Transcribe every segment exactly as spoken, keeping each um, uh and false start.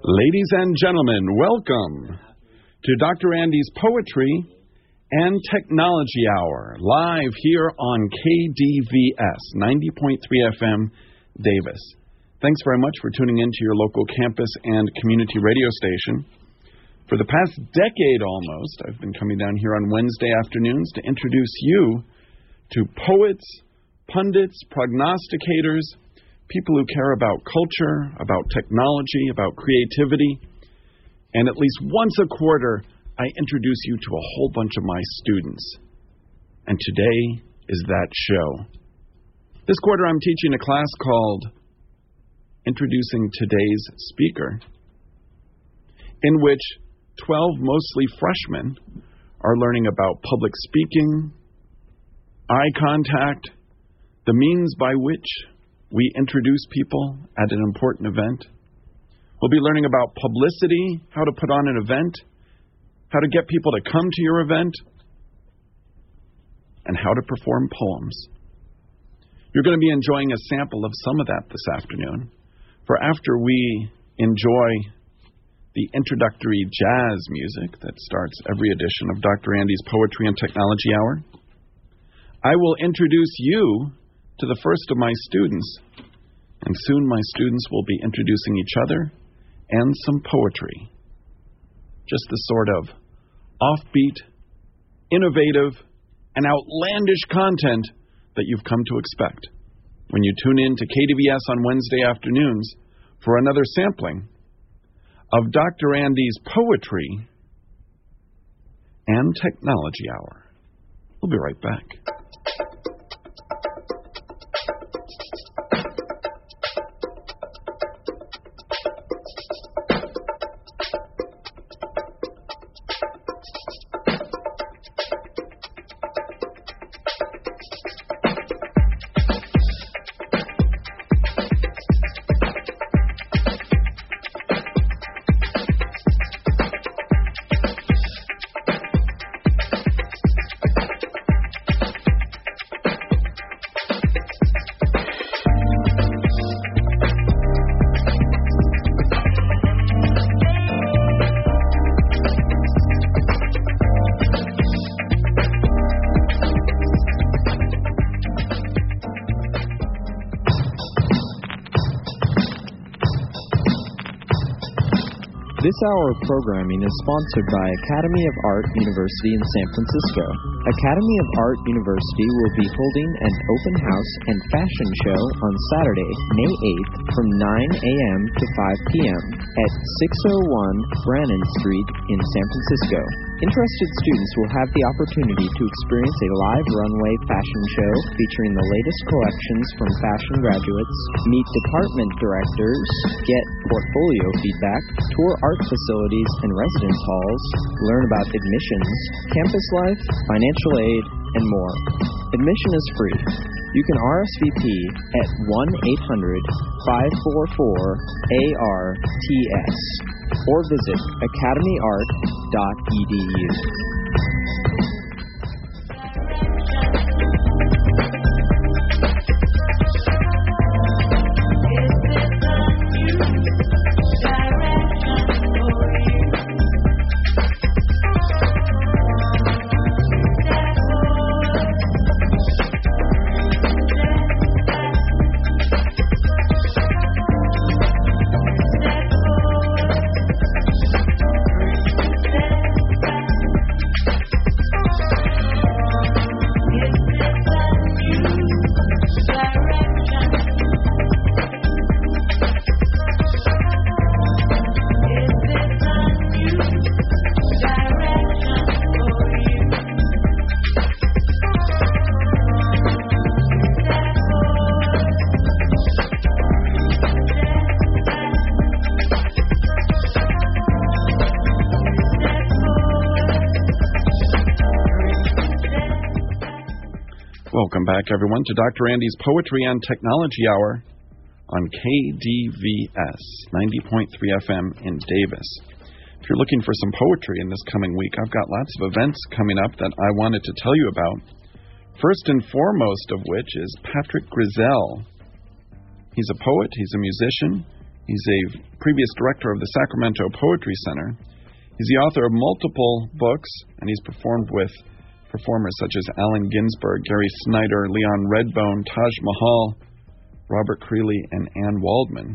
Ladies and gentlemen, welcome to Doctor Andy's Poetry and Technology Hour, live here on K D V S, ninety point three F M, Davis. Thanks very much for tuning in to your local campus and community radio station. For the past decade almost, I've been coming down here on Wednesday afternoons to introduce you to poets, pundits, prognosticators, people who care about culture, about technology, about creativity. And at least once a quarter, I introduce you to a whole bunch of my students. And today is that show. This quarter, I'm teaching a class called Introducing Today's Speaker, in which twelve mostly freshmen are learning about public speaking, eye contact, the means by which we introduce people at an important event. We'll be learning about publicity, how to put on an event, how to get people to come to your event, and how to perform poems. You're going to be enjoying a sample of some of that this afternoon. For after we enjoy the introductory jazz music that starts every edition of Doctor Andy's Poetry and Technology Hour, I will introduce you to the first of my students, and soon my students will be introducing each other and some poetry. Just the sort of offbeat, innovative, and outlandish content that you've come to expect when you tune in to K D V S on Wednesday afternoons for another sampling of Doctor Andy's Poetry and Technology Hour. We'll be right back. This hour of programming is sponsored by Academy of Art University in San Francisco. Academy of Art University will be holding an open house and fashion show on Saturday, May eighth from nine a.m. to five p.m. at six oh one Brannan Street in San Francisco. Interested students will have the opportunity to experience a live runway fashion show featuring the latest collections from fashion graduates, meet department directors, get portfolio feedback, tour art facilities and residence halls, learn about admissions, campus life, financial aid, and more. Admission is free. You can R S V P at one eight hundred five four four A R T S or visit academy art dot e d u. Welcome back, everyone, to Doctor Andy's Poetry and Technology Hour on K D V S, ninety point three F M in Davis. If you're looking for some poetry in this coming week, I've got lots of events coming up that I wanted to tell you about. First and foremost of which is Patrick Grizzell. He's a poet, he's a musician, He's a previous director of the Sacramento Poetry Center. He's the author of multiple books, and he's performed with performers such as Allen Ginsberg, Gary Snyder, Leon Redbone, Taj Mahal, Robert Creeley, and Ann Waldman.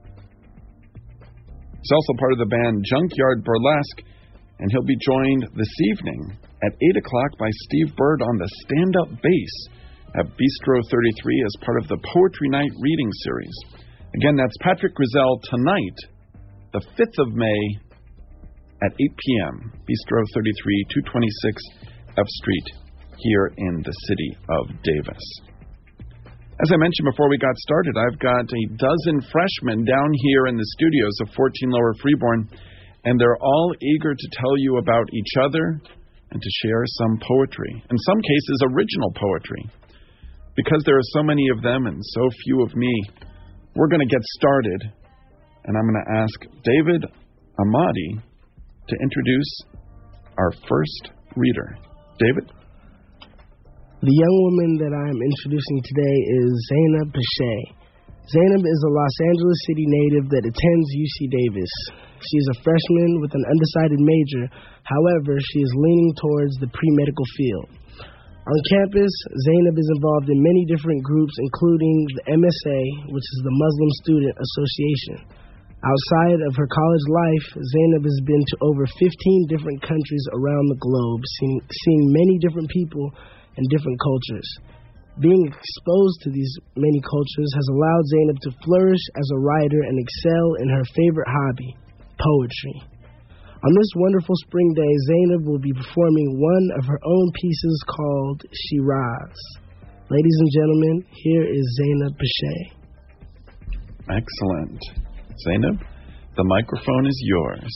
He's also part of the band Junkyard Burlesque, and he'll be joined this evening at eight o'clock by Steve Bird on the stand-up bass at Bistro thirty-three as part of the Poetry Night reading series. Again, that's Patrick Grisell tonight, the fifth of May, at eight p.m., Bistro thirty-three, two twenty-six F Street, here in the city of Davis. As I mentioned before we got started, I've got a dozen freshmen down here in the studios of fourteen Lower Freeborn, and they're all eager to tell you about each other and to share some poetry, in some cases original poetry. Because there are so many of them and so few of me, we're going to get started, and I'm going to ask David Ahmadi to introduce our first reader. David? The young woman that I am introducing today is Zainab Pache. Zainab is a Los Angeles City native that attends U C Davis. She is a freshman with an undecided major. However, she is leaning towards the pre-medical field. On campus, Zainab is involved in many different groups, including the M S A, which is the Muslim Student Association. Outside of her college life, Zainab has been to over fifteen different countries around the globe, seeing, seeing many different people and different cultures. Being exposed to these many cultures has allowed Zainab to flourish as a writer and excel in her favorite hobby, poetry. On this wonderful spring day, Zainab will be performing one of her own pieces called Shiraz. Ladies and gentlemen, here is Zainab Pache. Excellent. Zainab, the microphone is yours.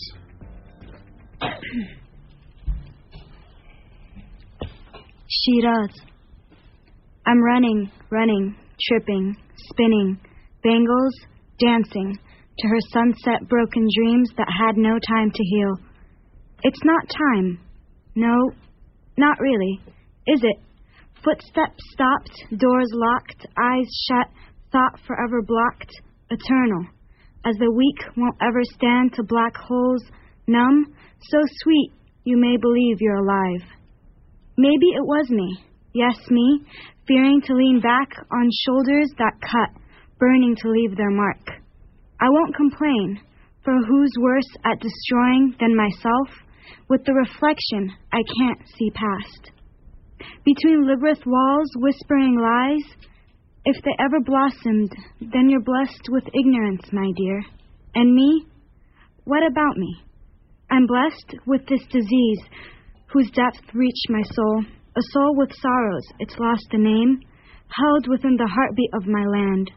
Shiraz. I'm running, running, tripping, spinning, bangles, dancing, to her sunset-broken dreams that had no time to heal. It's not time. No, not really. Is it? Footsteps stopped, doors locked, eyes shut, thought forever blocked, eternal. As the weak won't ever stand to black holes, numb, so sweet you may believe you're alive. Maybe it was me, yes, me, fearing to lean back on shoulders that cut, burning to leave their mark. I won't complain, for who's worse at destroying than myself, with the reflection I can't see past. Between Liberath walls whispering lies, if they ever blossomed, then you're blessed with ignorance, my dear. And me? What about me? I'm blessed with this disease, whose depth reached my soul, a soul with sorrows, it's lost a name, held within the heartbeat of my land.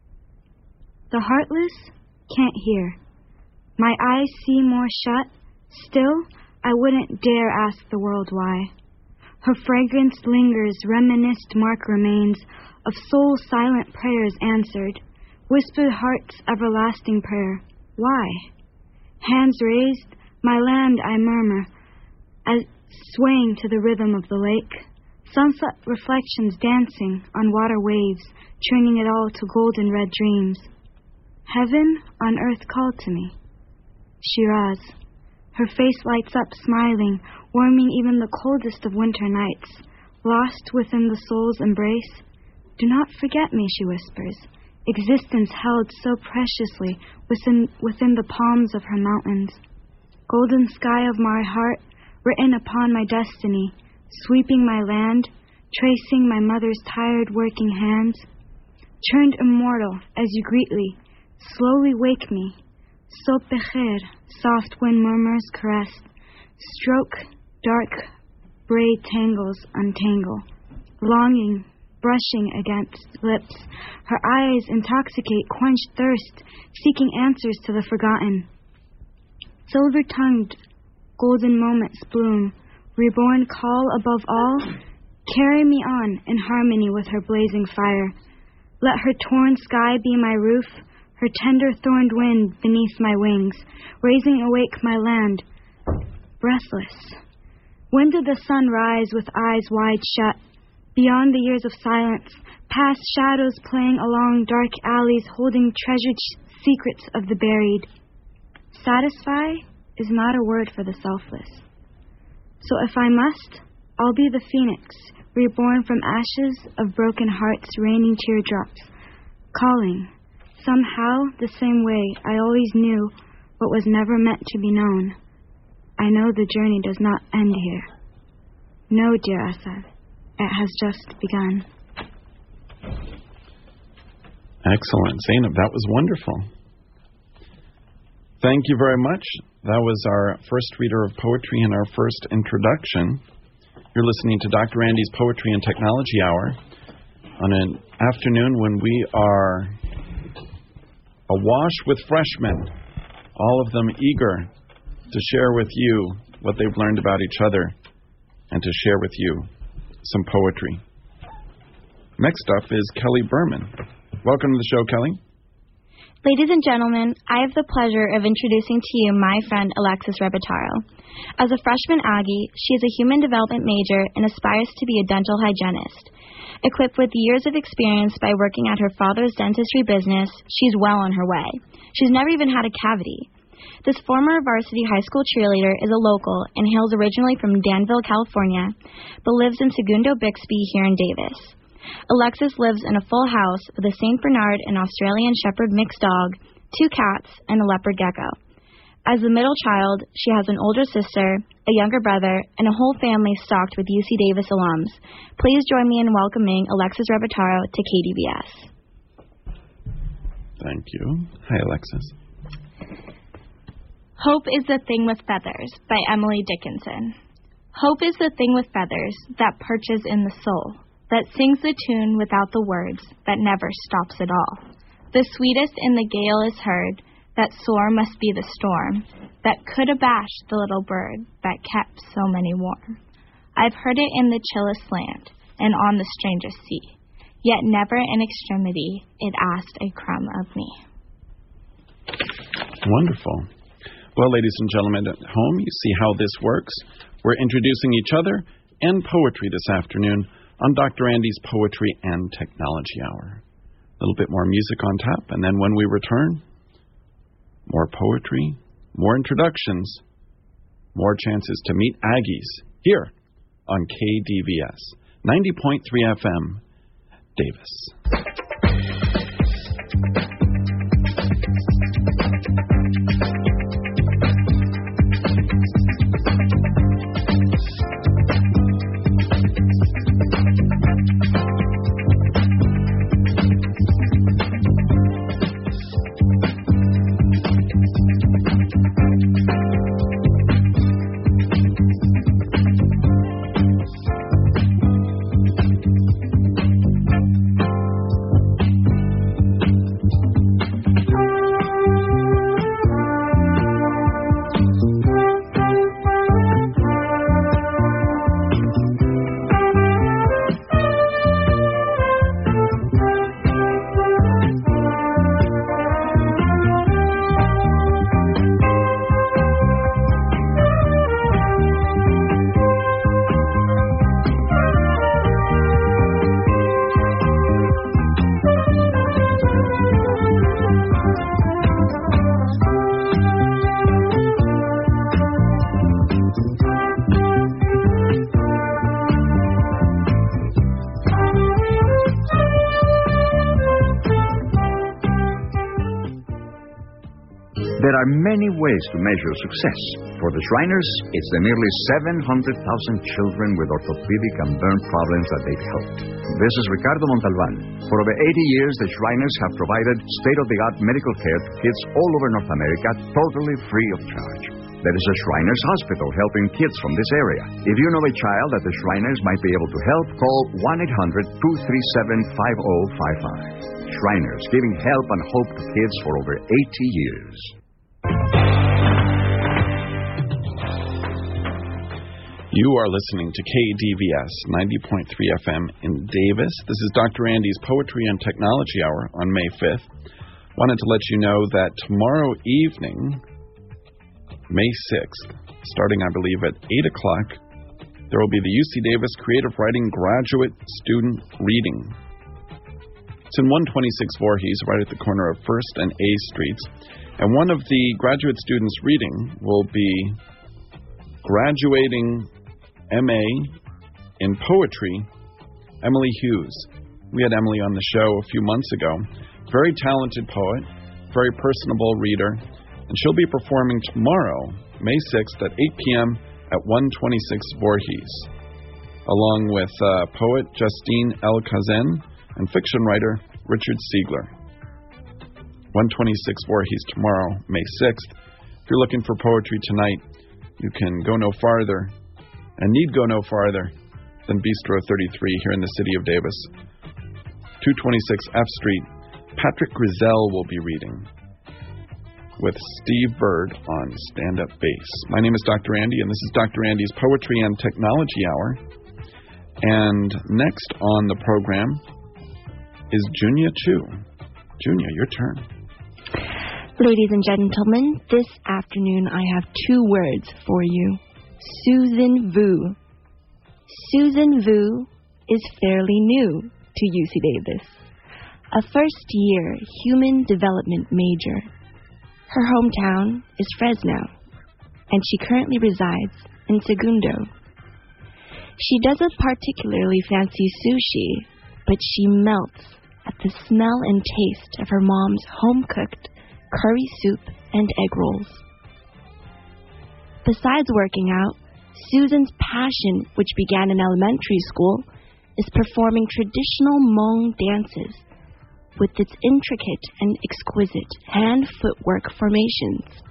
The heartless can't hear. My eyes see more shut. Still, I wouldn't dare ask the world why. Her fragrance lingers, reminisced mark remains of soul's silent prayers answered, whispered heart's everlasting prayer. Why? Hands raised, my land I murmur, as swaying to the rhythm of the lake. Sunset reflections dancing on water waves, turning it all to golden red dreams. Heaven on earth called to me. Shiraz. Her face lights up smiling, warming even the coldest of winter nights. Lost within the soul's embrace. Do not forget me, she whispers. Existence held so preciously within, within the palms of her mountains. Golden sky of my heart, written upon my destiny, sweeping my land, tracing my mother's tired working hands. Turned immortal as you greetly, slowly wake me. Sob becher, soft wind murmurs caress. Stroke, dark braid tangles untangle. Longing, brushing against lips. Her eyes intoxicate, quench thirst, seeking answers to the forgotten. Silver-tongued, golden moments bloom. Reborn call above all. Carry me on in harmony with her blazing fire. Let her torn sky be my roof, her tender thorned wind beneath my wings, raising awake my land, breathless. When did the sun rise with eyes wide shut? Beyond the years of silence, past shadows playing along dark alleys holding treasured sh- secrets of the buried. Satisfy is not a word for the selfless. So if I must, I'll be the phoenix, reborn from ashes of broken hearts raining teardrops, calling, somehow the same way I always knew what was never meant to be known. I know the journey does not end here. No, dear Asad, it has just begun. Excellent. Zainab, that was wonderful. Thank you very much. That was our first reader of poetry and our first introduction. You're listening to Doctor Andy's Poetry and Technology Hour on an afternoon when we are awash with freshmen, all of them eager to share with you what they've learned about each other and to share with you some poetry. Next up is Kelly Berman. Welcome to the show, Kelly. Ladies and gentlemen, I have the pleasure of introducing to you my friend Alexis Rebataro. As a freshman Aggie, she is a human development major and aspires to be a dental hygienist. Equipped with years of experience by working at her father's dentistry business, she's well on her way. She's never even had a cavity. This former varsity high school cheerleader is a local and hails originally from Danville, California, but lives in Segundo Bixby here in Davis. Alexis lives in a full house with a Saint Bernard and Australian Shepherd mixed dog, two cats, and a leopard gecko. As the middle child, she has an older sister, a younger brother, and a whole family stocked with U C Davis alums. Please join me in welcoming Alexis Rebataro to K D V S. Thank you. Hi, Alexis. Hope is the Thing with Feathers by Emily Dickinson. Hope is the thing with feathers that perches in the soul, that sings the tune without the words, that never stops at all. The sweetest in the gale is heard, that sore must be the storm, that could abash the little bird that kept so many warm. I've heard it in the chillest land, and on the strangest sea, yet never in extremity it asked a crumb of me. Wonderful. Well, ladies and gentlemen at home, you see how this works. We're introducing each other and poetry this afternoon on Doctor Andy's Poetry and Technology Hour. A little bit more music on tap, and then when we return, more poetry, more introductions, more chances to meet Aggies here on K D V S, ninety point three F M, Davis. There are many ways to measure success. For the Shriners, it's the nearly seven hundred thousand children with orthopedic and burn problems that they've helped. This is Ricardo Montalban. For over eighty years, the Shriners have provided state-of-the-art medical care to kids all over North America, totally free of charge. There is a Shriners Hospital helping kids from this area. If you know a child that the Shriners might be able to help, call one eight hundred two three seven five zero five five. Shriners, giving help and hope to kids for over eighty years. You are listening to K D V S ninety point three F M in Davis. This is Doctor Andy's Poetry and Technology Hour on May fifth. Wanted to let you know that tomorrow evening, May sixth, starting, I believe, at eight o'clock, there will be the U C Davis Creative Writing Graduate Student Reading. It's in one twenty-six Voorhees, right at the corner of First and A Streets. And one of the graduate students reading will be graduating M A in poetry, Emily Hughes. We had Emily on the show a few months ago. Very talented poet, very personable reader, and she'll be performing tomorrow, May sixth at eight p.m. at one twenty-six Voorhees, along with uh, poet Justine El Kazen and fiction writer Richard Siegler. one twenty-six Voorhees tomorrow, May sixth. If you're looking for poetry tonight, you can go no farther, and need go no farther, than Bistro thirty-three here in the city of Davis. two twenty-six F Street, Patrick Griselle will be reading with Steve Bird on stand-up bass. My name is Doctor Andy, and this is Doctor Andy's Poetry and Technology Hour. And next on the program is Junia Chu. Junia, your turn. Ladies and gentlemen, this afternoon I have two words for you. Susan Vu. Susan Vu is fairly new to U C Davis. A first-year human development major. Her hometown is Fresno, and she currently resides in Segundo. She doesn't particularly fancy sushi, but she melts at the smell and taste of her mom's home-cooked curry soup and egg rolls. Besides working out, Susan's passion, which began in elementary school, is performing traditional Hmong dances with its intricate and exquisite hand-footwork formations.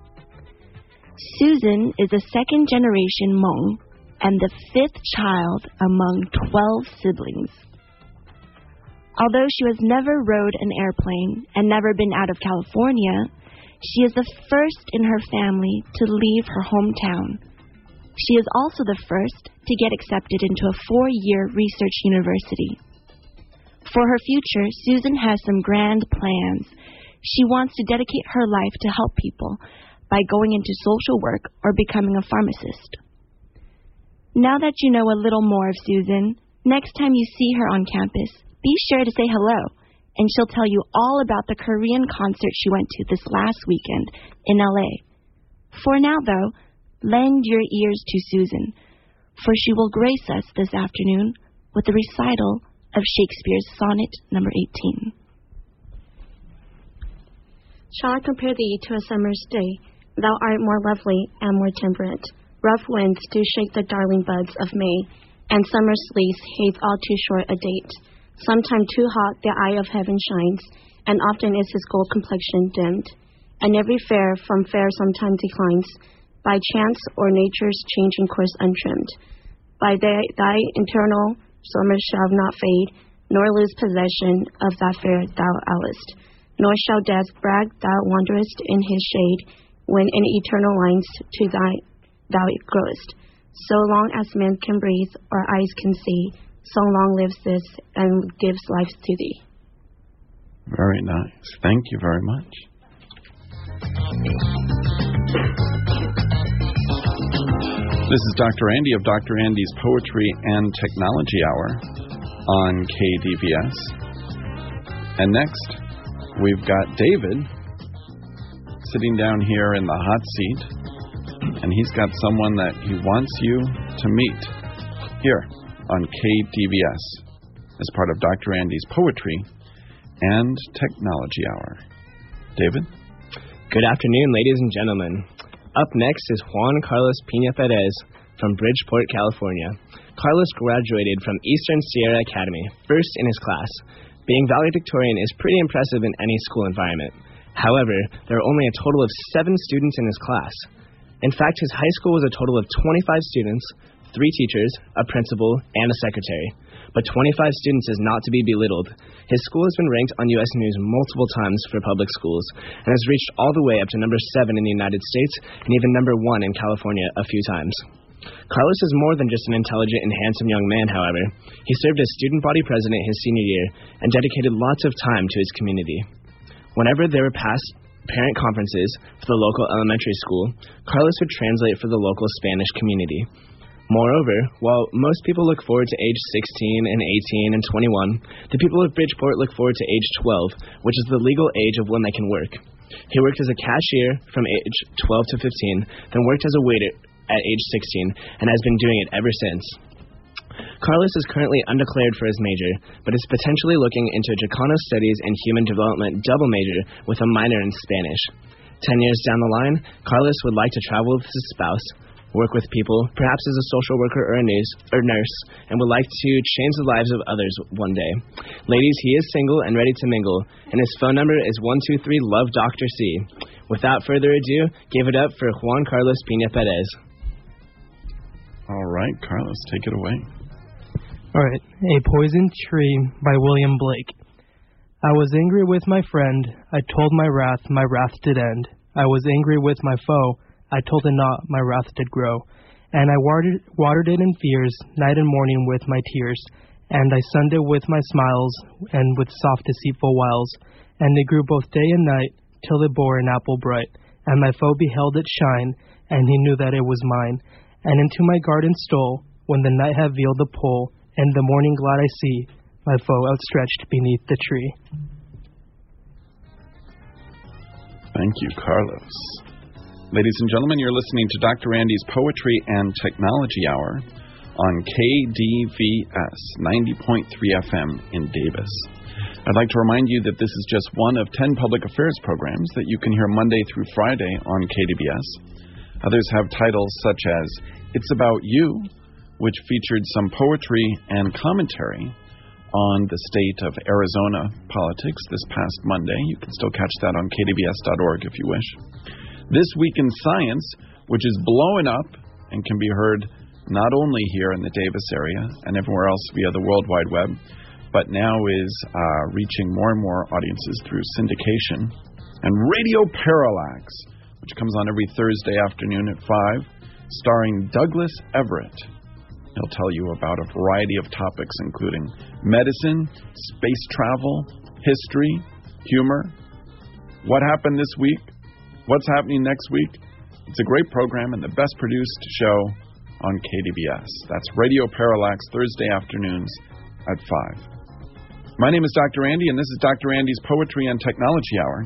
Susan is a second-generation Hmong and the fifth child among twelve siblings. Although she has never rode an airplane and never been out of California, she is the first in her family to leave her hometown. She is also the first to get accepted into a four-year research university. For her future, Susan has some grand plans. She wants to dedicate her life to help people by going into social work or becoming a pharmacist. Now that you know a little more of Susan, next time you see her on campus, be sure to say hello, and she'll tell you all about the Korean concert she went to this last weekend in L A. For now, though, lend your ears to Susan, for she will grace us this afternoon with a recital of Shakespeare's sonnet number eighteen. Shall I compare thee to a summer's day? Thou art more lovely and more temperate. Rough winds do shake the darling buds of May, and summer's lease hath all too short a date. Sometime too hot the eye of heaven shines, and often is his gold complexion dimmed. And every fair from fair sometime declines, by chance or nature's changing course untrimmed. By thy, thy eternal summer shall not fade, nor lose possession of that fair thou owest. Nor shall death brag thou wanderest in his shade, when in eternal lines to thy thou growest. So long as men can breathe or eyes can see, so long lives this and gives life to thee. Very nice. Thank you very much. This is Doctor Andy of Doctor Andy's Poetry and Technology Hour on K D V S. And next, we've got David sitting down here in the hot seat, and he's got someone that he wants you to meet here on K D V S as part of Doctor Andy's Poetry and Technology Hour. David? Good afternoon, ladies and gentlemen. Up next is Juan Carlos Pina Perez from Bridgeport, California. Carlos graduated from Eastern Sierra Academy, first in his class. Being valedictorian is pretty impressive in any school environment. However, there are only a total of seven students in his class. In fact, his high school was a total of twenty-five students, three teachers, a principal, and a secretary. But twenty-five students is not to be belittled. His school has been ranked on U S News multiple times for public schools and has reached all the way up to number seven in the United States and even number one in California a few times. Carlos is more than just an intelligent and handsome young man, however. He served as student body president his senior year and dedicated lots of time to his community. Whenever there were past parent conferences for the local elementary school, Carlos would translate for the local Spanish community. Moreover, while most people look forward to age sixteen and eighteen and twenty-one, the people of Bridgeport look forward to age twelve, which is the legal age of when they can work. He worked as a cashier from age twelve to fifteen, then worked as a waiter at age sixteen, and has been doing it ever since. Carlos is currently undeclared for his major, but is potentially looking into a Chicano Studies and Human Development double major with a minor in Spanish. Ten years down the line, Carlos would like to travel with his spouse, work with people, perhaps as a social worker or a nurse, or nurse, and would like to change the lives of others one day. Ladies, he is single and ready to mingle, and his phone number is one two three love Doctor C. Without further ado, give it up for Juan Carlos Pina Perez. All right, Carlos, take it away. All right, A Poisoned Tree by William Blake. I was angry with my friend, I told my wrath, my wrath did end. I was angry with my foe, I told it not, my wrath did grow. And I watered, watered it in fears, night and morning with my tears. And I sunned it with my smiles, and with soft deceitful wiles. And it grew both day and night, till it bore an apple bright. And my foe beheld it shine, and he knew that it was mine. And into my garden stole, when the night had veiled the pole, and the morning glad I see, my foe outstretched beneath the tree. Thank you, Carlos. Ladies and gentlemen, you're listening to Doctor Andy's Poetry and Technology Hour on K D V S ninety point three F M in Davis. I'd like to remind you that this is just one of ten public affairs programs that you can hear Monday through Friday on K D V S. Others have titles such as It's About You, which featured some poetry and commentary on the state of Arizona politics this past Monday. You can still catch that on K D V S dot org if you wish. This Week in Science, which is blowing up and can be heard not only here in the Davis area and everywhere else via the World Wide Web, but now is uh, reaching more and more audiences through syndication. And Radio Parallax, which comes on every Thursday afternoon at five, starring Douglas Everett. He'll tell you about a variety of topics, including medicine, space travel, history, humor, what happened this week, what's happening next week. It's a great program and the best produced show on K D V S. That's Radio Parallax, Thursday afternoons at five. My name is Doctor Andy, and this is Doctor Andy's Poetry and Technology Hour.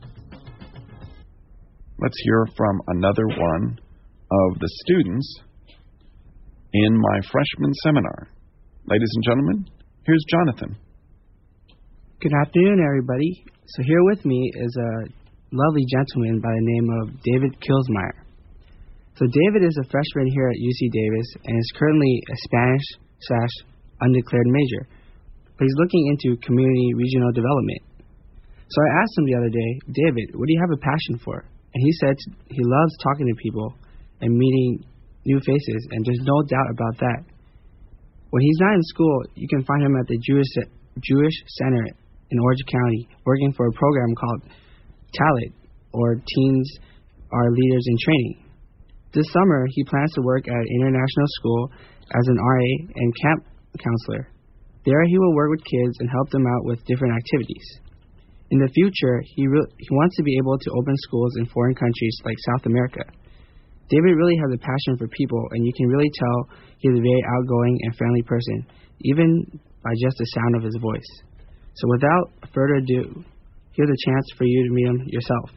Let's hear from another one of the students in my freshman seminar. Ladies and gentlemen, here's Jonathan. Good afternoon, everybody. So here with me is a lovely gentleman by the name of David Kilsmeyer. So David is a freshman here at U C Davis and is currently a Spanish slash undeclared major, but he's looking into community regional development. So I asked him the other day, David, what do you have a passion for? And he said he loves talking to people and meeting new faces, and there's no doubt about that. When he's not in school, you can find him at the Jewish Jewish Center in Orange County, working for a program called Talit, or Teens Are Leaders in Training. This summer, he plans to work at an international school as an R A and camp counselor. There, he will work with kids and help them out with different activities. In the future, he, re- he wants to be able to open schools in foreign countries like South America. David really has a passion for people, and you can really tell he's a very outgoing and friendly person, even by just the sound of his voice. So without further ado, here's a chance for you to meet him yourself.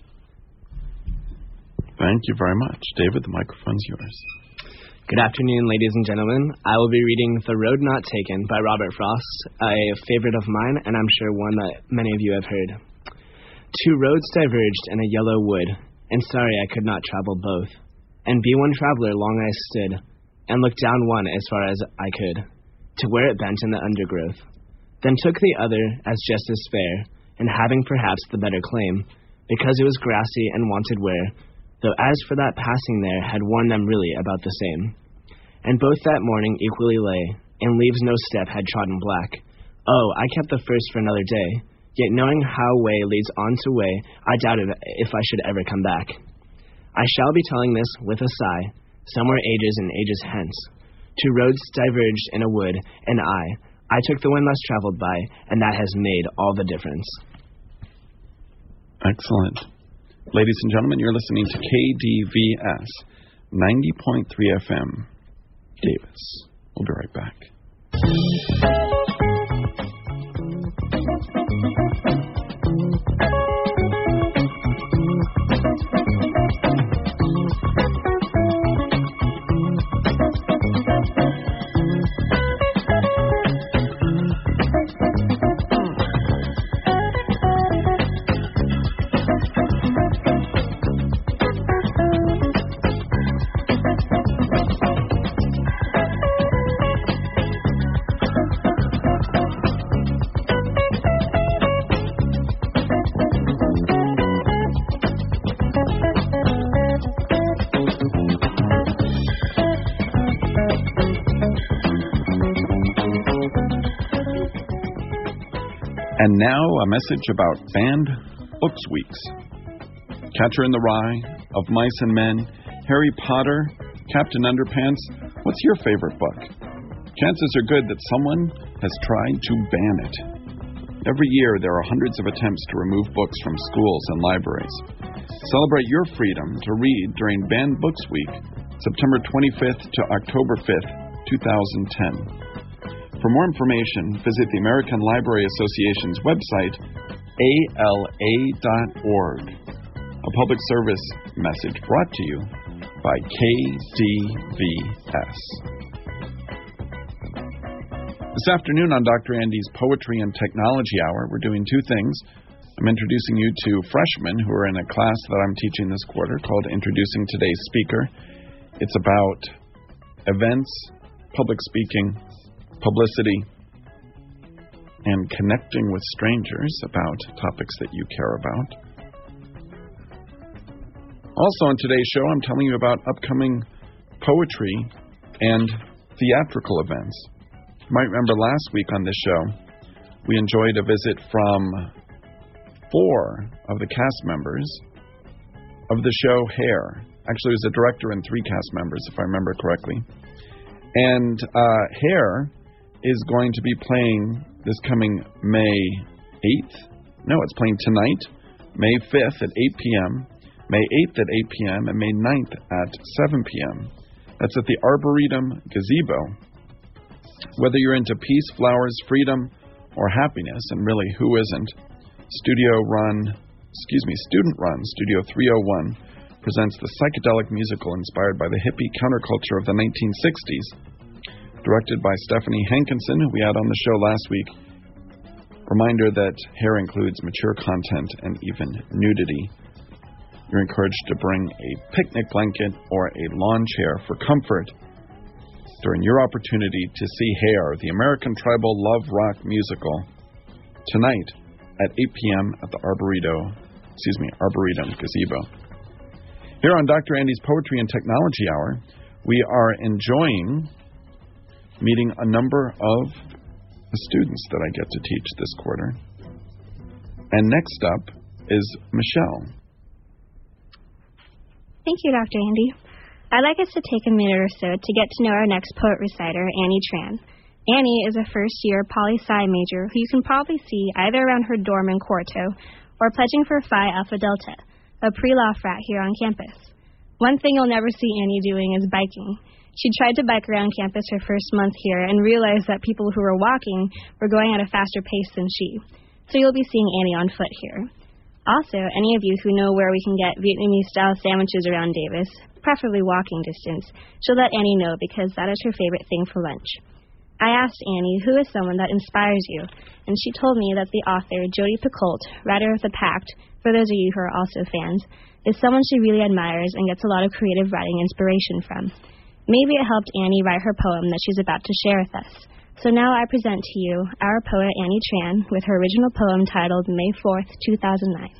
Thank you very much. David, the microphone's yours. Good afternoon, ladies and gentlemen. I will be reading The Road Not Taken by Robert Frost, a favorite of mine, and I'm sure one that many of you have heard. Two roads diverged in a yellow wood, and sorry I could not travel both. And be one traveler long I stood, and looked down one as far as I could, to where it bent in the undergrowth. Then took the other as just as fair, and having perhaps the better claim, because it was grassy and wanted wear, though as for that passing there had worn them really about the same. And both that morning equally lay, and leaves no step had trodden black. Oh, I kept the first for another day, yet knowing how way leads on to way, I doubted if I should ever come back. I shall be telling this with a sigh, somewhere ages and ages hence. Two roads diverged in a wood, and I, I took the one less traveled by, and that has made all the difference. Excellent. Ladies and gentlemen, you're listening to K D V S ninety point three F M Davis. We'll be right back. And now a message about Banned Books Weeks. Catcher in the Rye, Of Mice and Men, Harry Potter, Captain Underpants. What's your favorite book? Chances are good that someone has tried to ban it. Every year there are hundreds of attempts to remove books from schools and libraries. Celebrate your freedom to read during Banned Books Week, September twenty-fifth to October fifth, two thousand ten. For more information, visit the American Library Association's website, A L A dot org. A public service message brought to you by K D V S. This afternoon on Doctor Andy's Poetry and Technology Hour, we're doing two things. I'm introducing you to freshmen who are in a class that I'm teaching this quarter called Introducing Today's Speaker. It's about events, public speaking, publicity, and connecting with strangers about topics that you care about. Also on today's show, I'm telling you about upcoming poetry and theatrical events. You might remember last week on this show, we enjoyed a visit from four of the cast members of the show Hair. Actually, it was a director and three cast members, if I remember correctly. And uh, Hair is going to be playing this coming May eighth. No, it's playing tonight, May fifth at eight p.m., May eighth at eight p.m., and May ninth at seven p.m. That's at the Arboretum Gazebo. Whether you're into peace, flowers, freedom, or happiness, and really who isn't, studio run, excuse me, student run, Studio three oh one presents the psychedelic musical inspired by the hippie counterculture of the nineteen sixties. Directed by Stephanie Hankinson, who we had on the show last week. Reminder that Hair includes mature content and even nudity. You're encouraged to bring a picnic blanket or a lawn chair for comfort during your opportunity to see Hair, the American Tribal Love Rock musical, tonight at eight p.m. at the Arboretum, excuse me, Arboretum Gazebo. Here on Doctor Andy's Poetry and Technology Hour, we are enjoying meeting a number of the students that I get to teach this quarter. And next up is Michelle. Thank you, Doctor Andy. I'd like us to take a minute or so to get to know our next poet reciter, Annie Tran. Annie is a first-year poli-sci major who you can probably see either around her dorm in Quarto or pledging for Phi Alpha Delta, a pre-law frat here on campus. One thing you'll never see Annie doing is biking. She tried to bike around campus her first month here and realized that people who were walking were going at a faster pace than she. So you'll be seeing Annie on foot here. Also, any of you who know where we can get Vietnamese-style sandwiches around Davis, preferably walking distance, she'll let Annie know because that is her favorite thing for lunch. I asked Annie who is someone that inspires you, and she told me that the author Jodi Picoult, writer of The Pact, for those of you who are also fans, is someone she really admires and gets a lot of creative writing inspiration from. Maybe it helped Annie write her poem that she's about to share with us. So now I present to you our poet Annie Tran with her original poem titled May fourth, two thousand nine.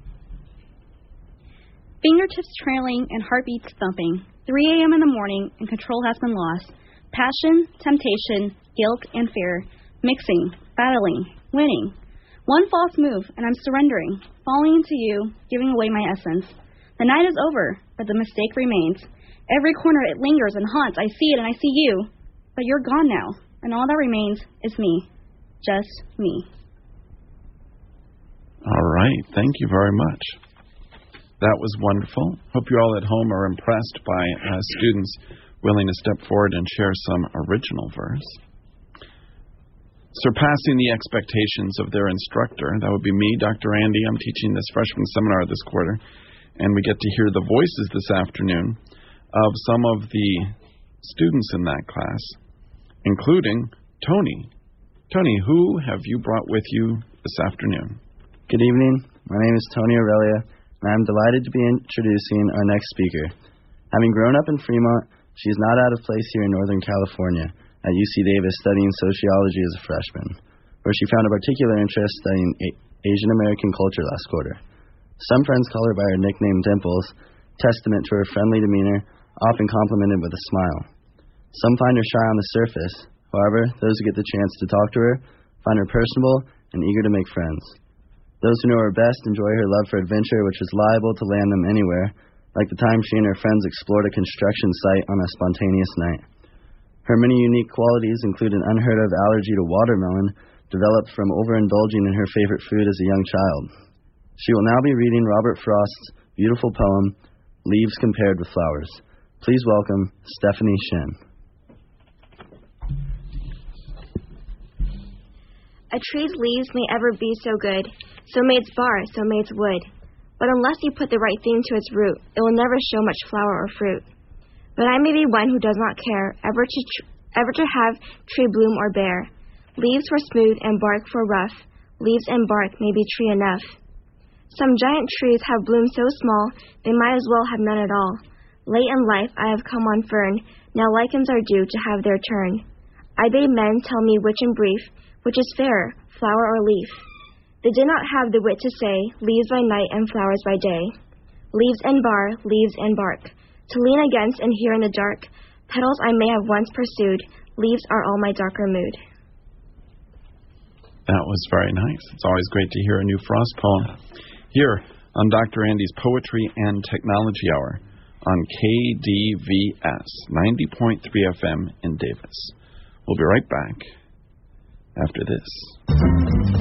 Fingertips trailing and heartbeats thumping. three a.m. in the morning and control has been lost. Passion, temptation, guilt, and fear. Mixing, battling, winning. One false move and I'm surrendering, falling into you, giving away my essence. The night is over, but the mistake remains. Every corner it lingers and haunts. I see it and I see you. But you're gone now, and all that remains is me. Just me. All right. Thank you very much. That was wonderful. Hope you all at home are impressed by uh, students willing to step forward and share some original verse. Surpassing the expectations of their instructor. That would be me, Doctor Andy. I'm teaching this freshman seminar this quarter, and we get to hear the voices this afternoon of some of the students in that class, including Tony. Tony, who have you brought with you this afternoon? Good evening. My name is Tony Aurelia, and I'm delighted to be introducing our next speaker. Having grown up in Fremont, she is not out of place here in Northern California at U C Davis studying sociology as a freshman, where she found a particular interest studying a- Asian American culture last quarter. Some friends call her by her nickname Dimples, testament to her friendly demeanor, often complimented with a smile. Some find her shy on the surface. However, those who get the chance to talk to her find her personable and eager to make friends. Those who know her best enjoy her love for adventure, which is liable to land them anywhere, like the time she and her friends explored a construction site on a spontaneous night. Her many unique qualities include an unheard-of allergy to watermelon, developed from overindulging in her favorite food as a young child. She will now be reading Robert Frost's beautiful poem, Leaves Compared with Flowers. Please welcome Stephanie Shin. A tree's leaves may ever be so good, so may its bark, so may its wood. But unless you put the right thing to its root, it will never show much flower or fruit. But I may be one who does not care ever to tr- ever to have tree bloom or bear. Leaves for smooth and bark for rough. Leaves and bark may be tree enough. Some giant trees have bloomed so small they might as well have none at all. Late in life I have come on fern. Now lichens are due to have their turn. I bade men tell me which in brief, which is fairer, flower or leaf. They did not have the wit to say, leaves by night and flowers by day. Leaves and bar, leaves and bark. To lean against and hear in the dark, petals I may have once pursued, leaves are all my darker mood. That was very nice. It's always great to hear a new Frost poem. Here on Doctor Andy's Poetry and Technology Hour on K D V S, ninety point three F M in Davis. We'll be right back after this.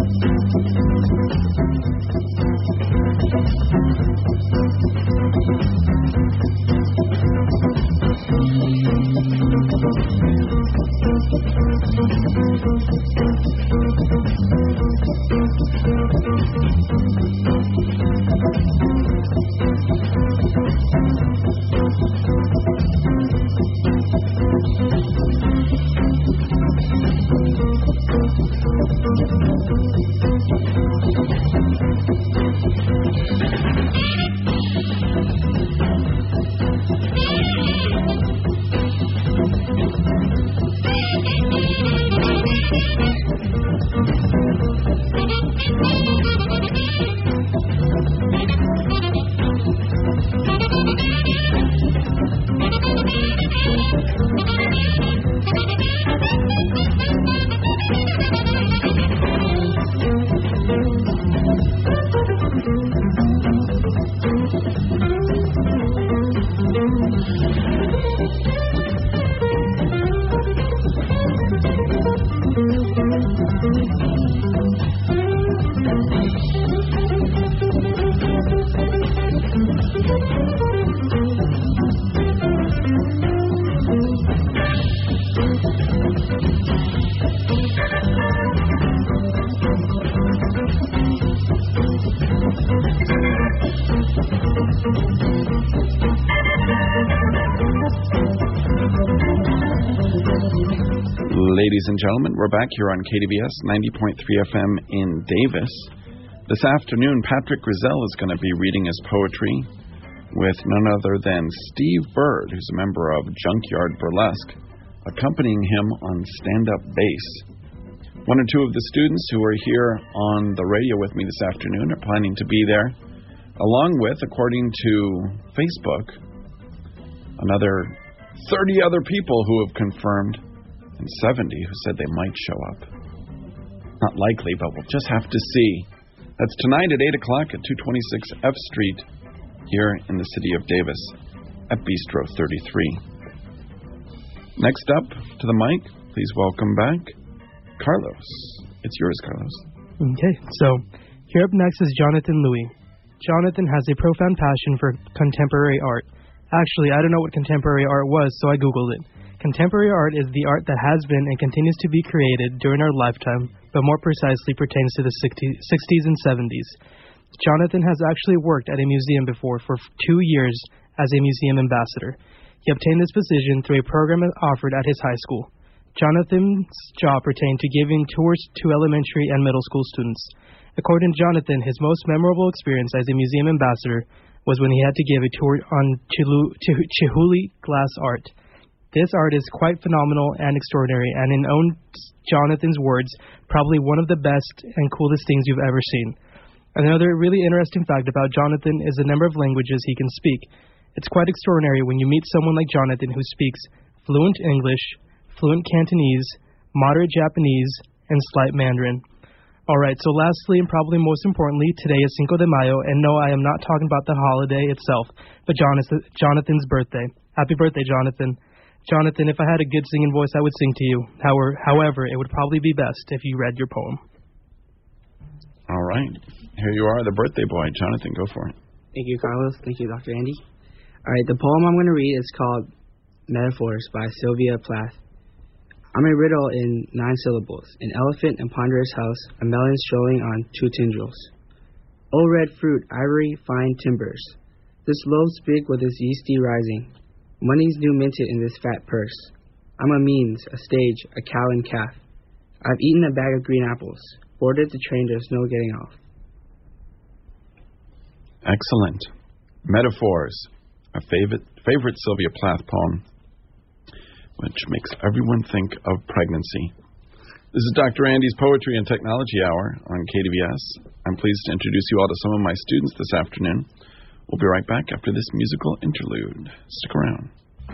Ladies and gentlemen, we're back here on K D V S ninety point three F M in Davis. This afternoon, Patrick Grizzell is going to be reading his poetry with none other than Steve Bird, who's a member of Junkyard Burlesque, accompanying him on stand-up bass. One or two of the students who are here on the radio with me this afternoon are planning to be there, along with, according to Facebook, another thirty other people who have confirmed, and seventy who said they might show up. Not likely, but we'll just have to see. That's tonight at eight o'clock at two twenty-six F Street here in the city of Davis at Bistro thirty-three. Next up to the mic, please welcome back Carlos. It's yours, Carlos. Okay, so here up next is Jonathan Louis. Jonathan has a profound passion for contemporary art, Actually, I don't know what contemporary art was, so I Googled it. Contemporary art is the art that has been and continues to be created during our lifetime, but more precisely pertains to the sixties and seventies. Jonathan has actually worked at a museum before for two years as a museum ambassador. He obtained this position through a program offered at his high school. Jonathan's job pertained to giving tours to elementary and middle school students. According to Jonathan, his most memorable experience as a museum ambassador was when he had to give a tour on Chihuly glass art. This art is quite phenomenal and extraordinary, and in own Jonathan's words, probably one of the best and coolest things you've ever seen. Another really interesting fact about Jonathan is the number of languages he can speak. It's quite extraordinary when you meet someone like Jonathan who speaks fluent English, fluent Cantonese, moderate Japanese, and slight Mandarin. Alright, so lastly and probably most importantly, today is Cinco de Mayo, and no, I am not talking about the holiday itself, but Jonathan's birthday. Happy birthday, Jonathan. Jonathan, if I had a good singing voice, I would sing to you. However, however, it would probably be best if you read your poem. All right. Here you are, the birthday boy. Jonathan, go for it. Thank you, Carlos. Thank you, Doctor Andy. All right, the poem I'm going to read is called Metaphors by Sylvia Plath. I'm a riddle in nine syllables, an elephant in ponderous house, a melon strolling on two tendrils. O red fruit, ivory, fine timbers, this loaf's big with its yeasty rising. Money's new minted in this fat purse. I'm a means, a stage, a cow and calf. I've eaten a bag of green apples. Boarded the train, there's no getting off. Excellent. Metaphors, a favorite, favorite Sylvia Plath poem, which makes everyone think of pregnancy. This is Doctor Andy's Poetry and Technology Hour on K D V S. I'm pleased to introduce you all to some of my students this afternoon. We'll be right back after this musical interlude. Stick around.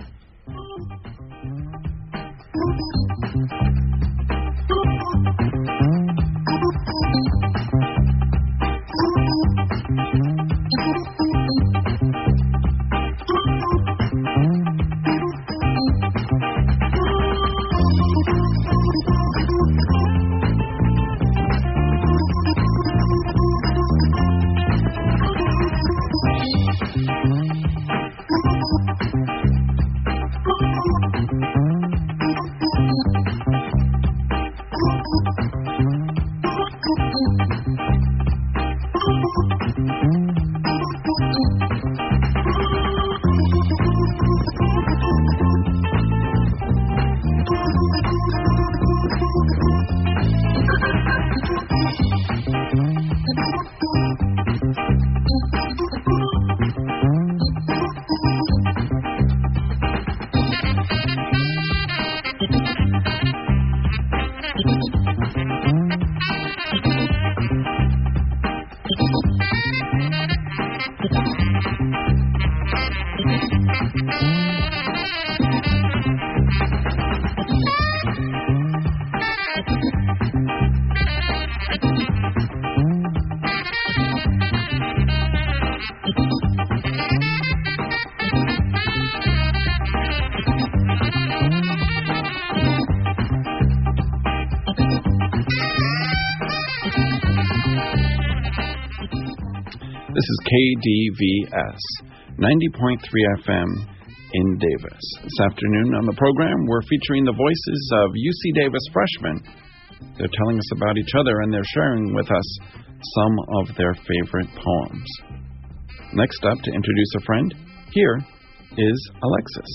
This is K D V S, ninety point three F M in Davis. This afternoon on the program, we're featuring the voices of U C Davis freshmen. They're telling us about each other, and they're sharing with us some of their favorite poems. Next up, to introduce a friend, here is Alexis.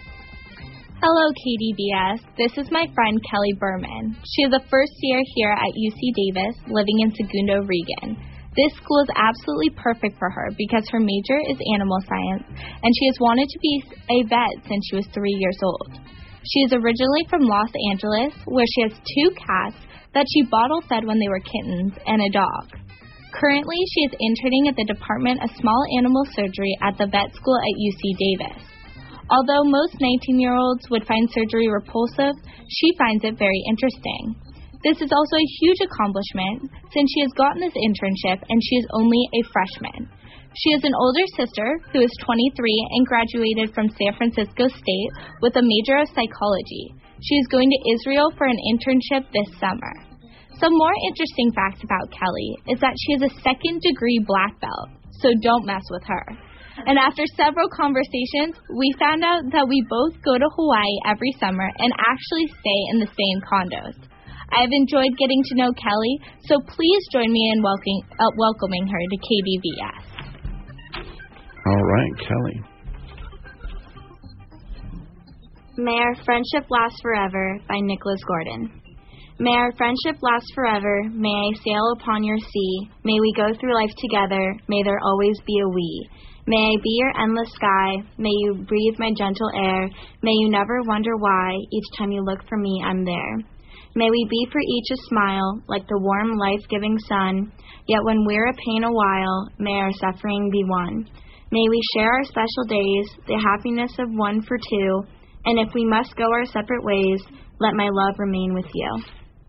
Hello, K D V S. This is my friend Kelly Berman. She is a first year here at U C Davis, living in Segundo, Regan. This school is absolutely perfect for her because her major is animal science, and she has wanted to be a vet since she was three years old. She is originally from Los Angeles, where she has two cats that she bottle fed when they were kittens and a dog. Currently, she is interning at the Department of Small Animal Surgery at the vet school at U C Davis. Although most nineteen-year-olds would find surgery repulsive, she finds it very interesting. This is also a huge accomplishment since she has gotten this internship and she is only a freshman. She has an older sister who is twenty-three and graduated from San Francisco State with a major of psychology. She is going to Israel for an internship this summer. Some more interesting facts about Kelly is that she is a second degree black belt, so don't mess with her. And after several conversations, we found out that we both go to Hawaii every summer and actually stay in the same condos. I've enjoyed getting to know Kelly, so please join me in welcoming, uh, welcoming her to K D V S. All right, Kelly. May Our Friendship Last Forever by Nicholas Gordon. May our friendship last forever. May I sail upon your sea. May we go through life together. May there always be a we. May I be your endless sky. May you breathe my gentle air. May you never wonder why. Each time you look for me, I'm there. May we be for each a smile, like the warm, life-giving sun. Yet when we're a pain a while, may our suffering be one. May we share our special days, the happiness of one for two. And if we must go our separate ways, let my love remain with you.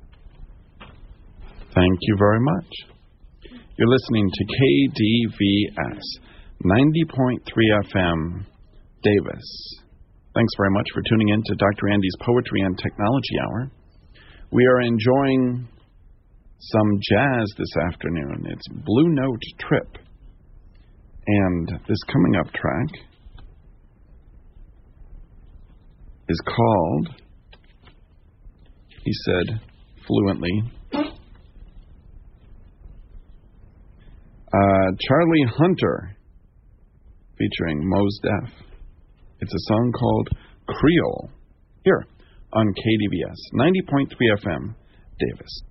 Thank you very much. You're listening to K D V S, ninety point three F M, Davis. Thanks very much for tuning in to Doctor Andy's Poetry and Technology Hour. We are enjoying some jazz this afternoon. It's Blue Note Trip. And this coming up track is called, he said fluently, Uh, Charlie Hunter, featuring Mos Def. It's a song called Creole, here on K D V S, ninety point three F M, Davis.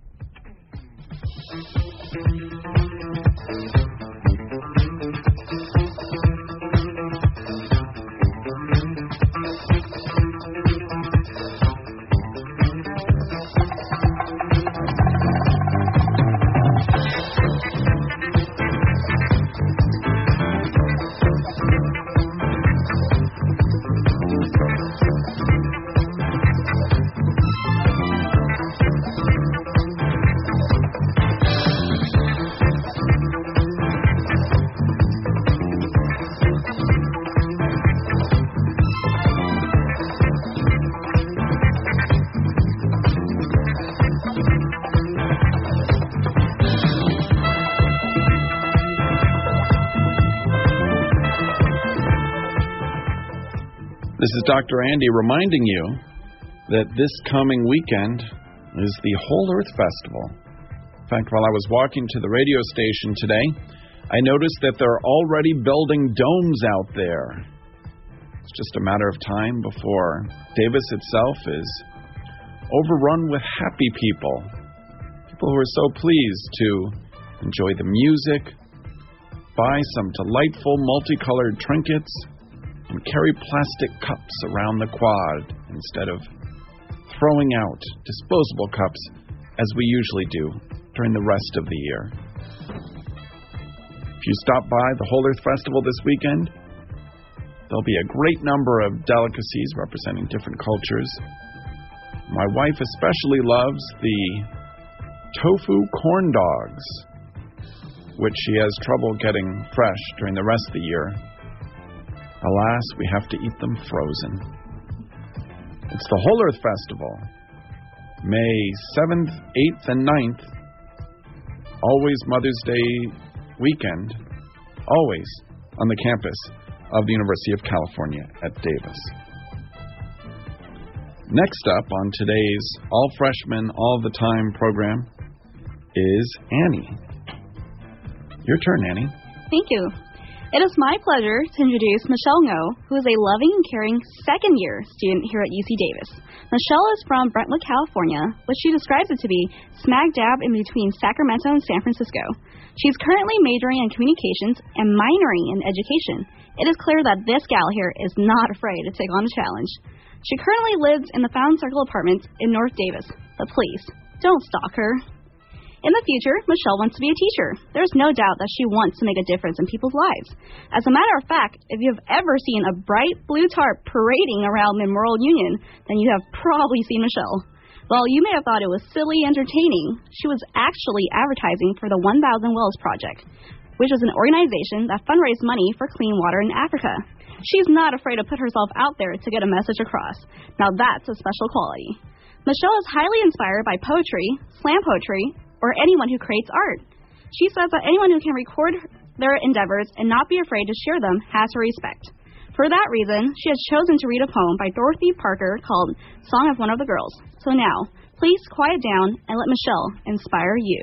This is Doctor Andy reminding you that this coming weekend is the Whole Earth Festival. In fact, while I was walking to the radio station today, I noticed that they're already building domes out there. It's just a matter of time before Davis itself is overrun with happy people. People who are so pleased to enjoy the music, buy some delightful multicolored trinkets, and carry plastic cups around the quad instead of throwing out disposable cups as we usually do during the rest of the year. If you stop by the Whole Earth Festival this weekend, there'll be a great number of delicacies representing different cultures. My wife especially loves the tofu corn dogs, which she has trouble getting fresh during the rest of the year. Alas, we have to eat them frozen. It's the Whole Earth Festival, May seventh, eighth, and ninth. Always Mother's Day weekend, always on the campus of the University of California at Davis. Next up on today's All Freshmen, All the Time program is Annie. Your turn, Annie. Thank you. It is my pleasure to introduce Michelle Ngo, who is a loving and caring second-year student here at U C Davis. Michelle is from Brentwood, California, which she describes it to be smack dab in between Sacramento and San Francisco. She's currently majoring in communications and minoring in education. It is clear that this gal here is not afraid to take on a challenge. She currently lives in the Fountain Circle Apartments in North Davis, but please, don't stalk her. In the future, Michelle wants to be a teacher. There's no doubt that she wants to make a difference in people's lives. As a matter of fact, if you've ever seen a bright blue tarp parading around Memorial Union, then you have probably seen Michelle. While you may have thought it was silly entertaining, she was actually advertising for the one thousand Wells Project, which is an organization that fundraised money for clean water in Africa. She's not afraid to put herself out there to get a message across. Now that's a special quality. Michelle is highly inspired by poetry, slam poetry, or anyone who creates art. She says that anyone who can record their endeavors and not be afraid to share them has her respect. For that reason, she has chosen to read a poem by Dorothy Parker called Song of One of the Girls. So now, please quiet down and let Michelle inspire you.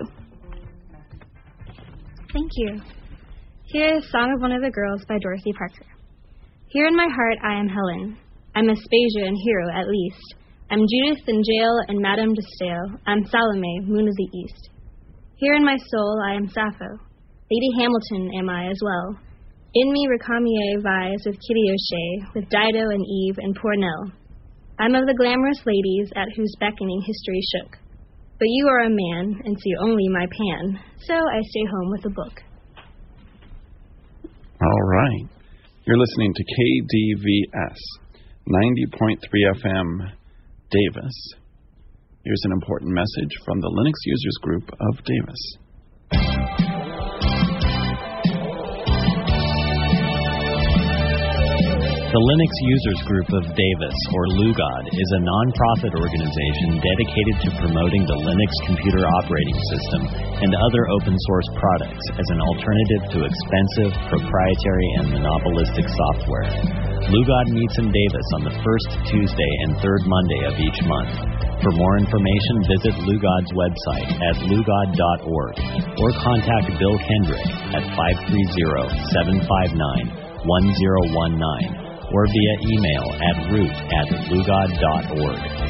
Thank you. Here is Song of One of the Girls by Dorothy Parker. Here in my heart I am Helen. I'm Aspasia and hero at least. I'm Judith in jail and Madame de Stael. I'm Salome, moon of the east. Here in my soul I am Sappho. Lady Hamilton am I as well. In me Recamier vies with Kitty O'Shea, with Dido and Eve and poor Nell. I'm of the glamorous ladies at whose beckoning history shook. But you are a man, and see only my pan, so I stay home with a book. All right. You're listening to K D V S, ninety point three F M, Davis. Here's an important message from the Linux Users Group of Davis. The Linux Users Group of Davis, or LUGOD, is a non-profit organization dedicated to promoting the Linux computer operating system and other open-source products as an alternative to expensive, proprietary, and monopolistic software. LUGOD meets in Davis on the first Tuesday and third Monday of each month. For more information, visit LUGOD's website at lugod dot org or contact Bill Kendrick at five three zero, seven five nine, one zero one nine. Or via email at root at lugod dot org.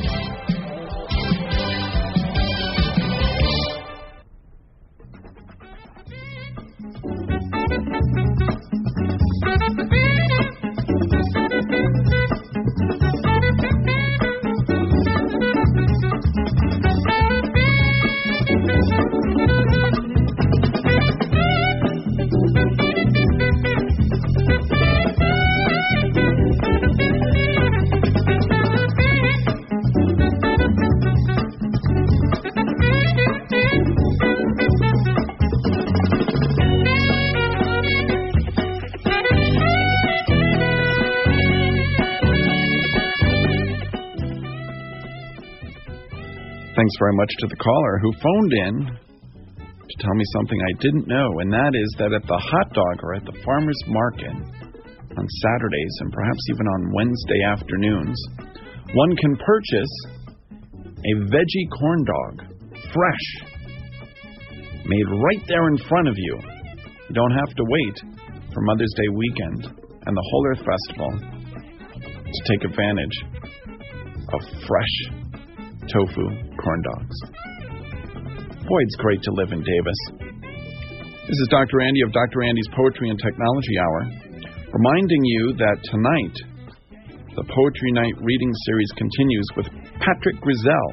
Thanks very much to the caller who phoned in to tell me something I didn't know, and that is that at the hot dog or at the farmer's market on Saturdays and perhaps even on Wednesday afternoons, one can purchase a veggie corn dog, fresh, made right there in front of you. You don't have to wait for Mother's Day weekend and the Whole Earth Festival to take advantage of fresh tofu corn dogs. Boy, it's great to live in Davis. This is Doctor Andy of Doctor Andy's Poetry and Technology Hour, reminding you that tonight the Poetry Night reading series continues with Patrick Grisell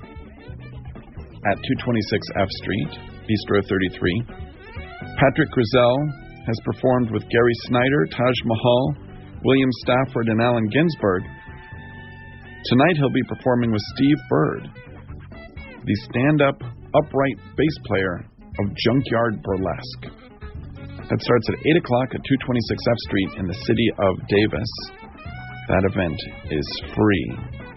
at two twenty-six F Street, Bistro thirty-three. Patrick Grisell has performed with Gary Snyder, Taj Mahal, William Stafford, and Allen Ginsberg. Tonight he'll be performing with Steve Bird, the stand-up, upright bass player of Junkyard Burlesque. That starts at eight o'clock at two twenty-six F Street in the city of Davis. That event is free.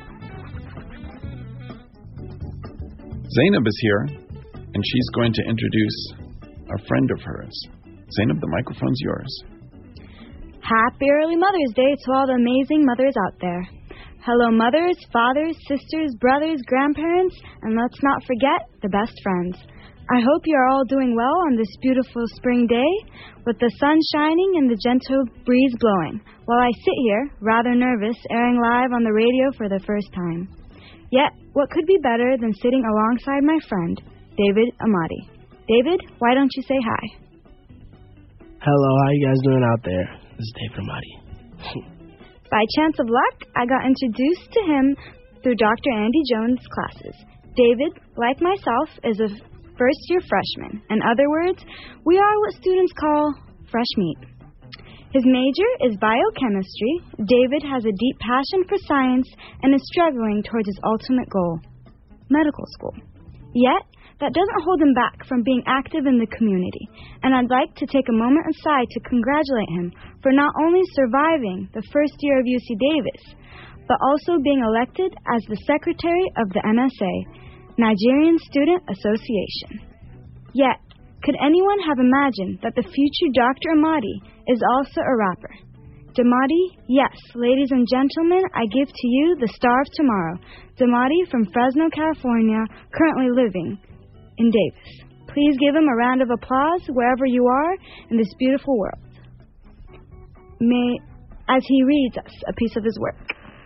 Zainab is here, and she's going to introduce a friend of hers. Zainab, the microphone's yours. Happy early Mother's Day to all the amazing mothers out there. Hello, mothers, fathers, sisters, brothers, grandparents, and let's not forget the best friends. I hope you are all doing well on this beautiful spring day, with the sun shining and the gentle breeze blowing, while I sit here, rather nervous, airing live on the radio for the first time. Yet, what could be better than sitting alongside my friend, David Amati? David, why don't you say hi? Hello, how you guys doing out there? This is David Amati. By chance of luck, I got introduced to him through Doctor Andy Jones' classes. David, like myself, is a first-year freshman. In other words, we are what students call fresh meat. His major is biochemistry. David has a deep passion for science and is struggling towards his ultimate goal, medical school. Yet, that doesn't hold him back from being active in the community, and I'd like to take a moment aside to congratulate him for not only surviving the first year of U C Davis, but also being elected as the secretary of the N S A, Nigerian Student Association. Yet, Could anyone have imagined that the future Doctor Amati is also a rapper? Damati, yes, ladies and gentlemen, I give to you the star of tomorrow, Damati from Fresno, California, currently living in Davis. Please give him a round of applause wherever you are in this beautiful world. May, as he reads us a piece of his work.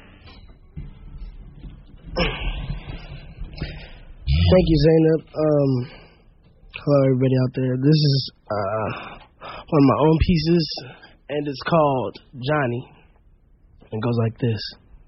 Thank you, Zainab. Um, hello, everybody out there. This is uh, one of my own pieces, and it's called Johnny. It goes like this.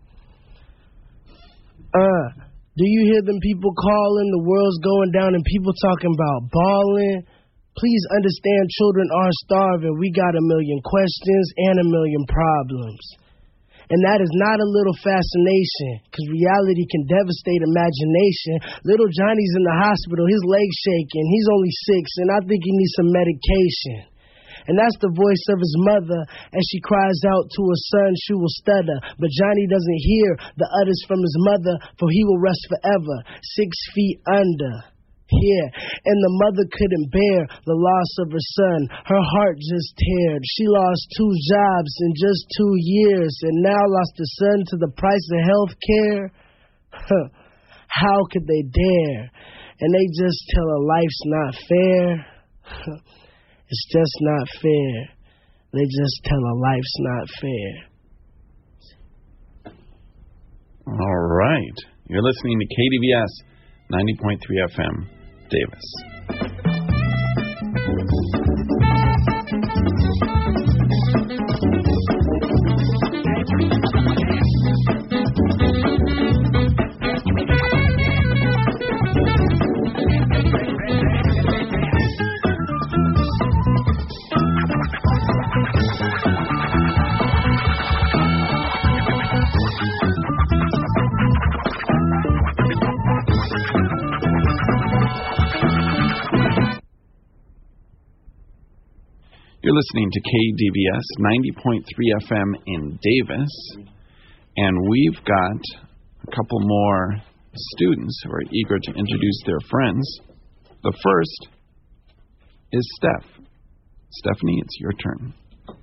Uh, do you hear them people calling? The world's going down and people talking about balling. Please understand children are starving. We got a million questions and a million problems. And that is not a little fascination, because reality can devastate imagination. Little Johnny's in the hospital, his leg's shaking. He's only six, and I think he needs some medication. And that's the voice of his mother. As she cries out to her son, she will stutter. But Johnny doesn't hear the utters from his mother, for he will rest forever, six feet under. Yeah, and the mother couldn't bear the loss of her son. Her heart just teared. She lost two jobs in just two years and now lost a son to the price of health care. How could they dare? And they just tell her life's not fair. It's just not fair. They just tell her life's not fair. All right. You're listening to K D V S ninety point three F M, Davis. You're listening to K D V S ninety point three F M in Davis, and we've got a couple more students who are eager to introduce their friends. The first is Steph. Stephanie, it's your turn.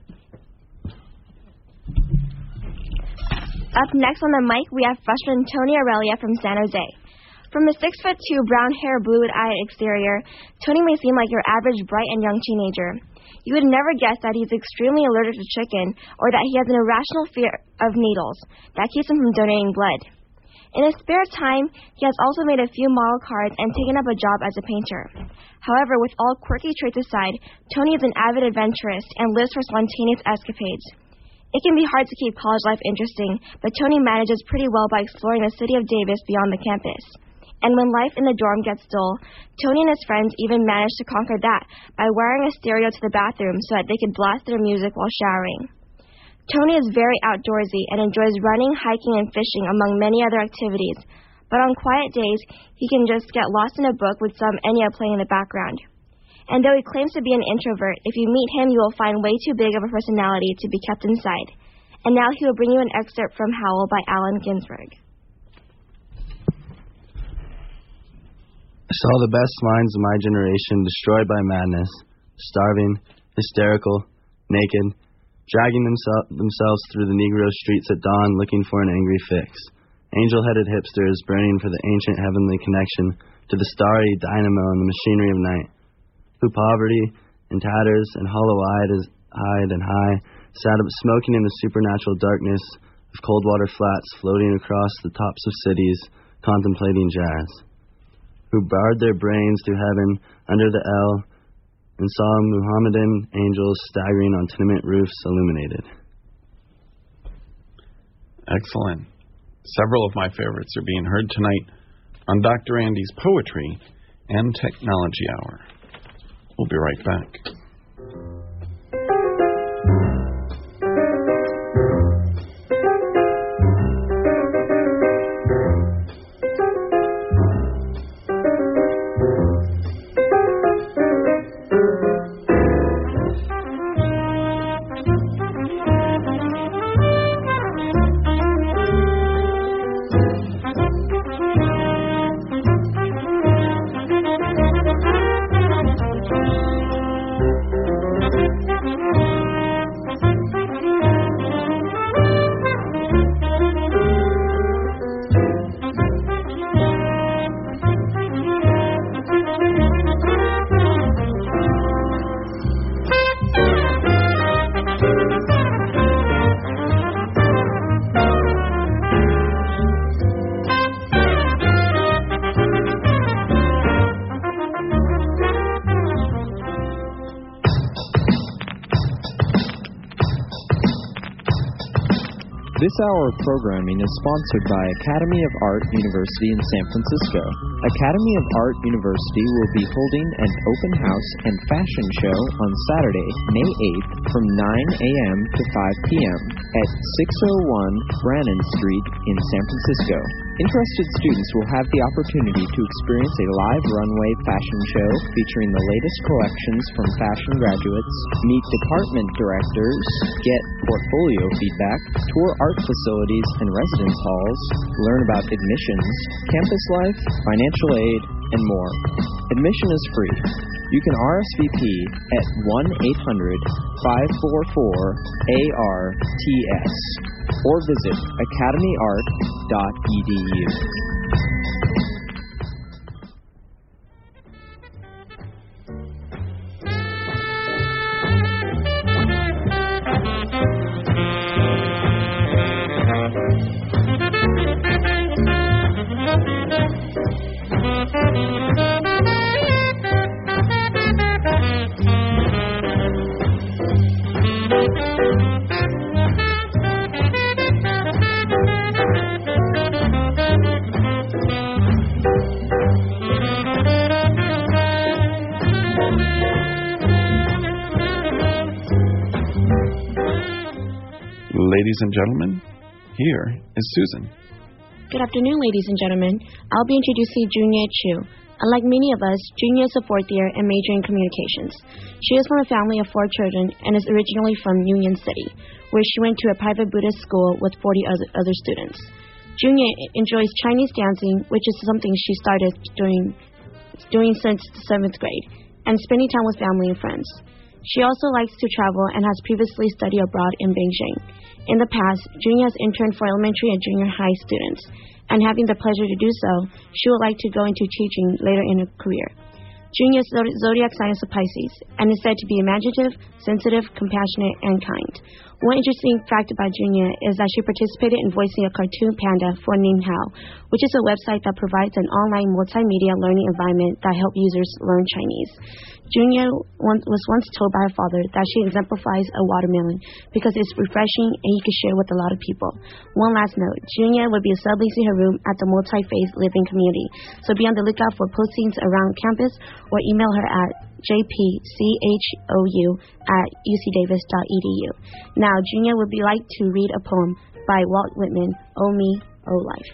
Up next on the mic, we have freshman Tony Aurelia from San Jose. From a six foot two, brown hair, blue-eyed exterior, Tony may seem like your average bright and young teenager. You would never guess that he's extremely allergic to chicken or that he has an irrational fear of needles that keeps him from donating blood. In his spare time, he has also made a few model cars and taken up a job as a painter. However, with all quirky traits aside, Tony is an avid adventurist and lives for spontaneous escapades. It can be hard to keep college life interesting, but Tony manages pretty well by exploring the city of Davis beyond the campus. And when life in the dorm gets dull, Tony and his friends even manage to conquer that by wiring a stereo to the bathroom so that they could blast their music while showering. Tony is very outdoorsy and enjoys running, hiking, and fishing among many other activities, but on quiet days, he can just get lost in a book with some Enya playing in the background. And though he claims to be an introvert, if you meet him, you will find way too big of a personality to be kept inside. And now he will bring you an excerpt from Howl by Allen Ginsberg. I saw the best minds of my generation destroyed by madness, starving, hysterical, naked, dragging themse- themselves through the Negro streets at dawn looking for an angry fix. Angel-headed hipsters burning for the ancient heavenly connection to the starry dynamo and the machinery of night, who poverty and tatters and hollow-eyed as eyed and high sat up smoking in the supernatural darkness of Coldwater Flats floating across the tops of cities contemplating jazz, who barred their brains to heaven under the L and saw Muhammadan angels staggering on tenement roofs illuminated. Excellent. Several of my favorites are being heard tonight on Doctor Andy's Poetry and Technology Hour. We'll be right back. This hour of programming is sponsored by Academy of Art University in San Francisco. Academy of Art University will be holding an open house and fashion show on Saturday, May eighth from nine a.m. to five p.m. at six oh one Brannan Street in San Francisco. Interested students will have the opportunity to experience a live runway fashion show featuring the latest collections from fashion graduates, meet department directors, get portfolio feedback, tour art facilities and residence halls, learn about admissions, campus life, financial aid, and more. Admission is free. You can R S V P at one eight hundred, five four four, A R T S or visit academy art dot e d u. Ladies and gentlemen, here is Susan. Good afternoon, ladies and gentlemen. I'll be introducing Junya Chu. Unlike many of us, Junya is a fourth year and majoring in communications. She is from a family of four children and is originally from Union City, where she went to a private Buddhist school with forty other, other students. Junya enjoys Chinese dancing, which is something she started doing, doing since the seventh grade, and spending time with family and friends. She also likes to travel and has previously studied abroad in Beijing. In the past, Junya has interned for elementary and junior high students, and having the pleasure to do so, she would like to go into teaching later in her career. Junya's zodiac sign is a Pisces, and is said to be imaginative, sensitive, compassionate, and kind. One interesting fact about Junya is that she participated in voicing a cartoon panda for Ning Hao, which is a website that provides an online multimedia learning environment that helps users learn Chinese. Junya was once told by her father that she exemplifies a watermelon because it's refreshing and you can share with a lot of people. One last note, Junya will be subleasing her room at the multi-phase living community, so be on the lookout for postings around campus or email her at j p c h o u at u c davis dot e d u. Now, Junya would be like to read a poem by Walt Whitman, Oh Me, Oh Life.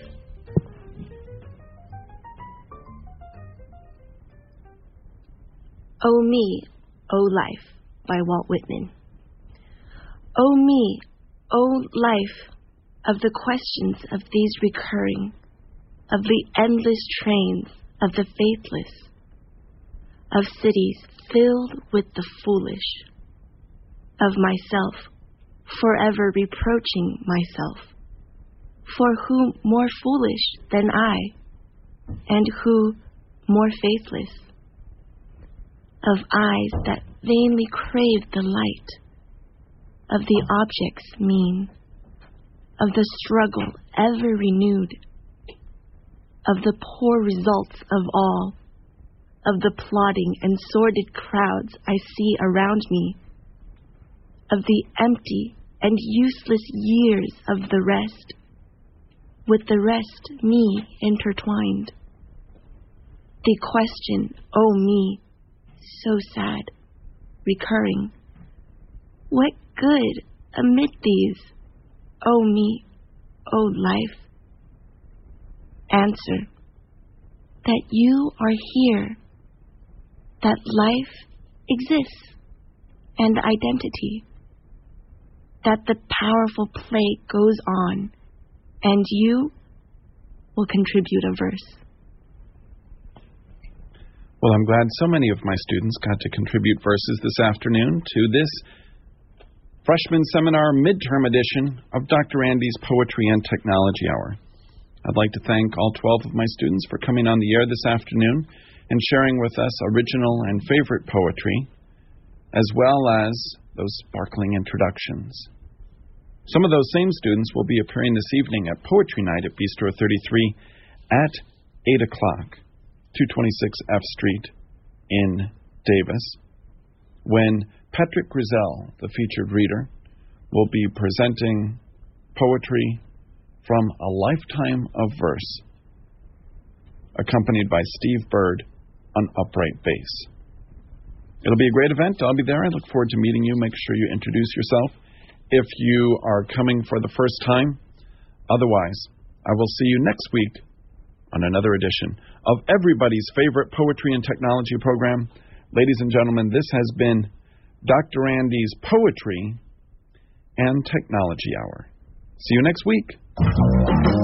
Oh Me, Oh Life by Walt Whitman. Oh me, oh life, of the questions of these recurring, of the endless trains of the faithless, of cities filled with the foolish, of myself forever reproaching myself, for who more foolish than I, and who more faithless, of eyes that vainly crave the light, of the objects mean, of the struggle ever renewed, of the poor results of all, of the plodding and sordid crowds I see around me, of the empty and useless years of the rest, with the rest me intertwined. The question, oh me, so sad, recurring, what good amid these, oh me, oh life? Answer, that you are here, that life exists, and identity, that the powerful play goes on, and you will contribute a verse. Well, I'm glad so many of my students got to contribute verses this afternoon to this freshman seminar midterm edition of Doctor Andy's Poetry and Technology Hour. I'd like to thank all twelve of my students for coming on the air this afternoon and sharing with us original and favorite poetry, as well as those sparkling introductions. Some of those same students will be appearing this evening at Poetry Night at Bistro thirty-three at eight o'clock, two twenty-six F Street in Davis, when Patrick Grisel, the featured reader, will be presenting poetry from A Lifetime of Verse, accompanied by Steve Bird on upright bass. It'll be a great event. I'll be there. I look forward to meeting you. Make sure you introduce yourself if you are coming for the first time. Otherwise, I will see you next week on another edition of everybody's favorite poetry and technology program. Ladies and gentlemen, this has been Doctor Andy's Poetry and Technology Hour. See you next week.